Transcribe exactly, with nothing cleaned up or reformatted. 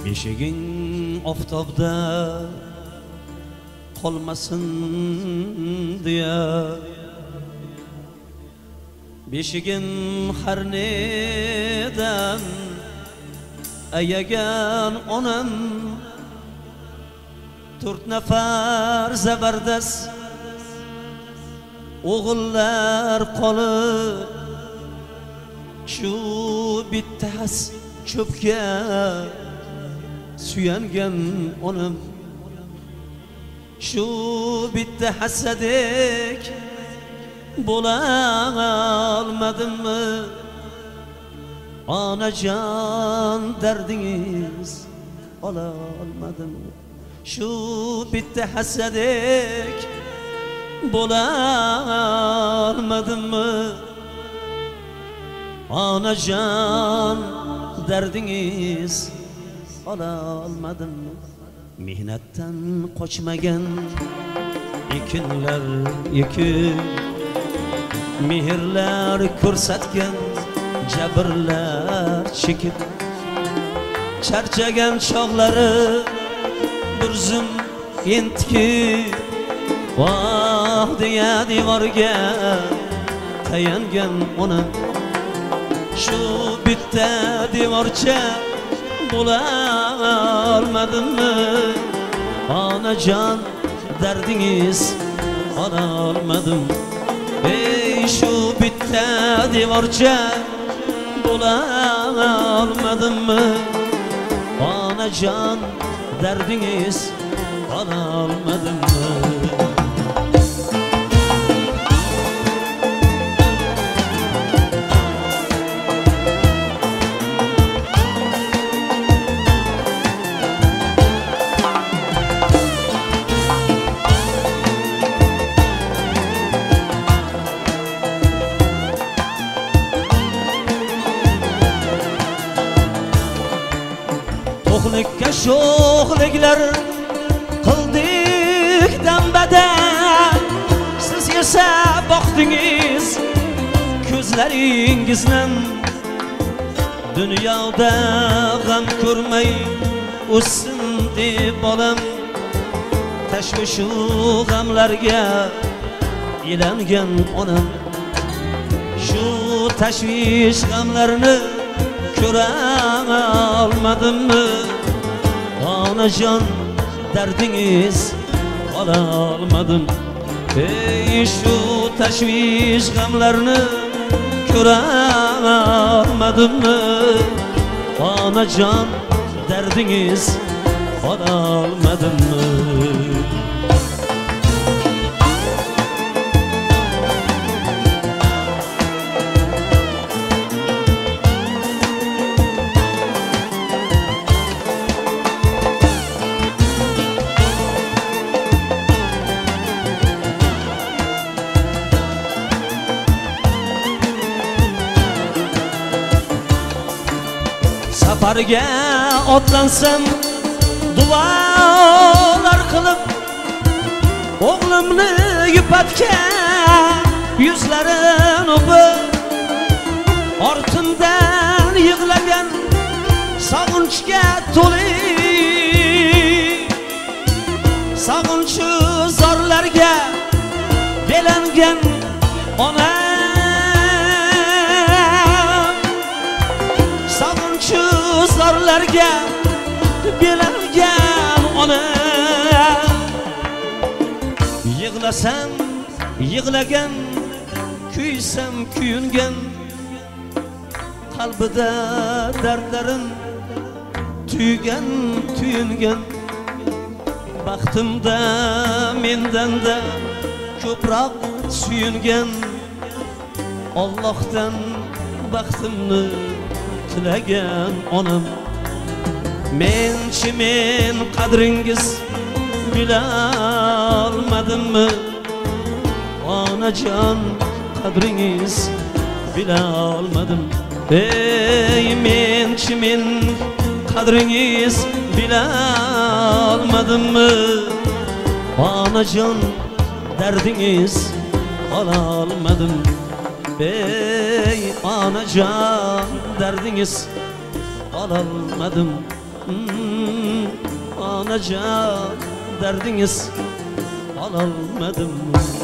Beshiging oftobda qolmasin diye, beshigim har nedan ayagan onam, to'rt nafar zabardast o'g'illar qolib, shu bittas cho'pga suyangan onam, shu bitta hasadek bo'la olmadimmi? Onajon dardingiz ola olmadimmi? Shu bitta hasadek bo'la olmadimmi? Onajon dardingiz ola olmadimmi? Mehnatdan qochmagan ekinlar ekib, mehrlar ko'rsatgan jabrlar chekib, charchagan chog'lari bir zum entikib, voh deya devorga tayangan onam, shu bitta devorcha bo'la olmadimmi? Onajon dardingiz ola olmadim. Ey shu bitta devorcha bo'la olmadimmi? Onajon dardingiz ola olmadimmi? To'qlikka sho'xliklar qildik dambada, siz esa boqdingiz ko'zlaringizdan. Dunyoda g'am ko'rmay o'ssin deb bolam, tashvishu g'amlarga ilangan onam, shu tashvish g'amlarni ko'ra olmadimmi? Onajon dardingiz ola olmadim. Ey shu tashvish g'amlarni ko'ra olmadimmi? Onajon dardingiz ola olmadimmi? Safarga otlansam duolar qilib, o'g'limni yupatgan yuzlarini o'pib, ortimdan yig'lagan sog'inchga to'lib, sog'inchu zorlarga belangan ona, zorlarga belangan ona. Yig'lasam yig'lagan, kuysam kuyungan, qalbida dardlarim tuygan tuyungan. Baxtimda mendanda ko'proq suyungan, Allohdan baxtimni tilagan onam. Menchi men qadringiz bila olmadimmi? Onajon qadringiz bila olmadim. Ey menchi men qadringiz bila olmadimmi? Onajon dardingiz ola olmadim. Ey onajon dardingiz ololmadim. Anacan derdiniz alamadım